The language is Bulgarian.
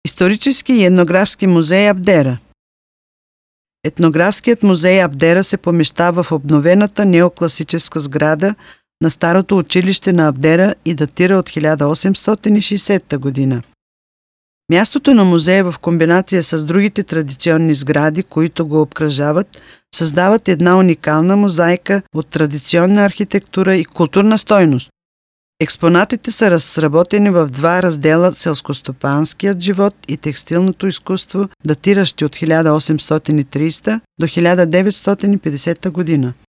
Исторически и етнографски музей Абдера. Етнографският музей Абдера се помещава в обновената неокласическа сграда на старото училище на Абдера и датира от 1860 година. Мястото на музея в комбинация с другите традиционни сгради, които го обкръжават, създават една уникална мозайка от традиционна архитектура и културна стойност. Експонатите са разработени в два раздела: селскостопанският живот и текстилното изкуство, датиращи от 1830 до 1950 година.